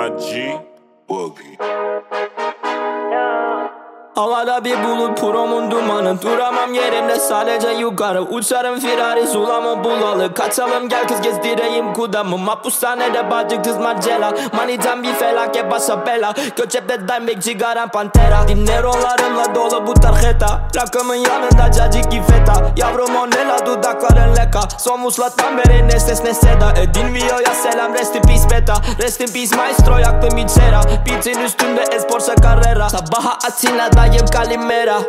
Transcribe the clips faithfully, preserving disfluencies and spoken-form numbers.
G Boogie. Havada bir bulut, promun dumanı. Duramam yerimde, sadece yukarı. Uçarım firari, sulamı bulalı. Kaçalım gel kız, gezdireyim kudamı. Mahpushanede bacık kız Marcella. Manitan bir felaket, başa bela. Göçepte Dimebag, cigaram Pantera. Dinlerolarımla dolu bu tarjeta. Rakımın yanında cacık ifeta. Yavrum o ne la, dudakların leka. Son vuslattan beri ne ses ne seda. Edin Vio'ya selam, rest in peace beta. Rest in peace maestro, yaktım içera. Beat'in üstünde Esporsa Carrera. Sabaha Atina'da Kalimera.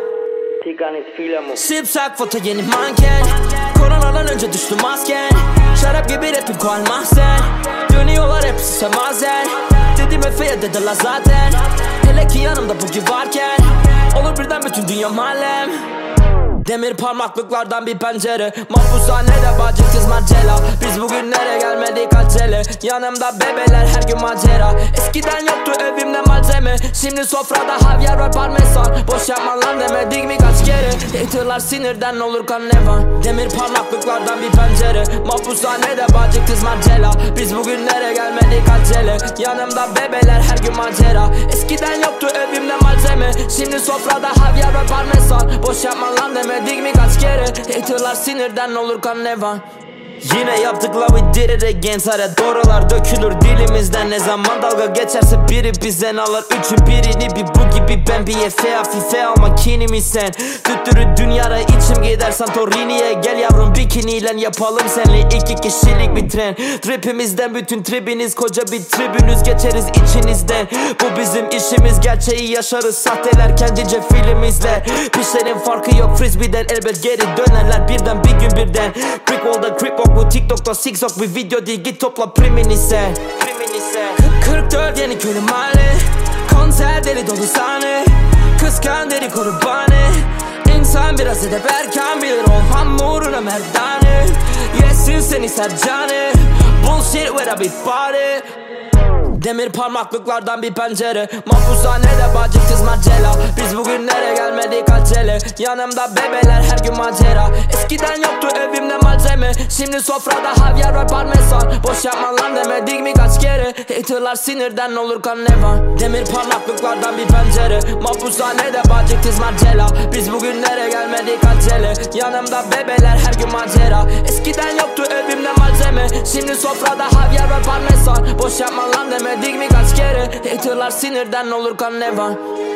Sipsak foto yeni manken. Koronadan önce düştü masken. Şarap gibi rapim koal mahzen. Dönüyorlar hepsi semazen. Dedim Efe'ye dediler zaten. Hele ki yanımda bugün varken. Olur birden bütün dünya mahallem. Demir parmaklıklardan bir pencere. Mahpushanede bacık kız Marcella. Biz bugünlere gelmedik acele. Yanımda bebeler, her gün macera. Eskiden yoktu evimde malzeme. Şimdi sofrada havyar var parmesan. Boş yapma lan demedik mi kaç kere. Haterlar sinirden olur karnevan. Demir parmaklıklardan bir pencere. Mahpushanede bacık kız Marcella. Biz bugünlere gelmedik acele. Yanımda bebeler, her gün macera. Eskiden yoktu evimde malzeme. Şimdi sofrada havyar var parmesan. Boş yapma lan demedik Dedik mi kaç kere. Haterlar sinirden olur karnevan. Yine yaptık la, we did it again. Sare doğrular dökülür dilimizden. Ne zaman dalga geçerse biri bizden alır. Üçün birini bir bu gibi ben. Bir efe hafife alma kinimi sen. Tüttürü dünyara içim gider Santorini'ye. Gel yavrum bikiniyle yapalım senle iki kişilik bir tren. Tripimizden bütün tribiniz, koca bir tribünüz, geçeriz içinizden. Bu bizim işimiz, gerçeği yaşarız. Sahteler kendince film izler. Pişlerin farkı yok frisbeeden, elbet geri dönerler birden bir gün birden. Brick wall'da creep walk, bu TikTok'ta zigzag bir video değil, git topla primini sen. kırk dört yeni köylü mahalle. Konser deli dolu sahne. Kıskan deli kurbanı. İnsan biraz edep erken bilir, o hamuruna merdane. Yesin seni sercanı. Bullshit with a big body. Demir parmaklıklardan bir pencere. Mahpushanede bacık kız Marcella. Biz bugünlere gelmedik acele. Yanımda bebeler, her gün macera. Eskiden yoktu evimde malzeme. Şimdi sofrada havyar var parmesan. Boş yapma lan demedik mi kaç kere. Haterlar sinirden olur karnevan. Demir parmaklıklardan bir pencere. Mahpushanede bacık kız Marcella. Biz bugünlere gelmedik acele. Yanımda bebeler, her gün macera. Eskiden yoktu evimde malzeme. Şimdi sofrada havyar var parmesan. Boş yapma lan demedik Dedik mi kaç kere. Haterlar sinirden olur karnevan.